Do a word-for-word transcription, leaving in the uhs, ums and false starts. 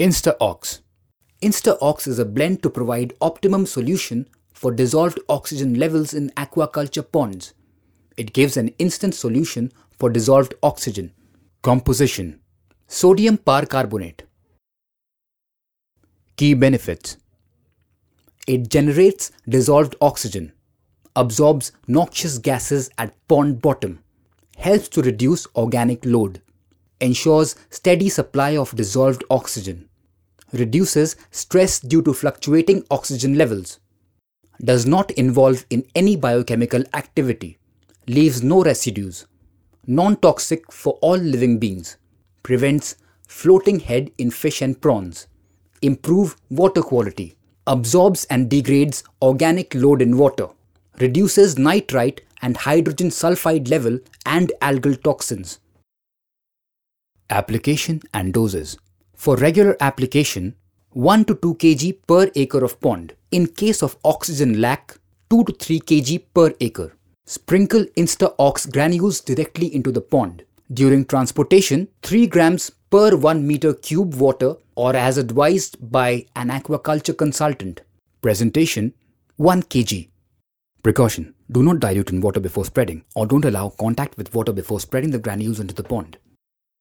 InstaOx. InstaOx is a blend to provide optimum solution for dissolved oxygen levels in aquaculture ponds. It gives an instant solution for dissolved oxygen. Composition: sodium percarbonate. Key benefits: it generates dissolved oxygen, absorbs noxious gases at pond bottom, helps to reduce organic load, ensures steady supply of dissolved oxygen, reduces stress due to fluctuating oxygen levels, does not involve in any biochemical activity, leaves no residues, non-toxic for all living beings, prevents floating head in fish and prawns, improve water quality, absorbs and degrades organic load in water, reduces nitrite and hydrogen sulfide level and algal toxins. Application and doses. For regular application, one to two kilograms per acre of pond. In case of oxygen lack, two to three kilograms per acre. Sprinkle InstaOx granules directly into the pond. During transportation, three grams per one meter cube water or as advised by an aquaculture consultant. Presentation: one kilogram. Precaution: do not dilute in water before spreading, or don't allow contact with water before spreading the granules into the pond.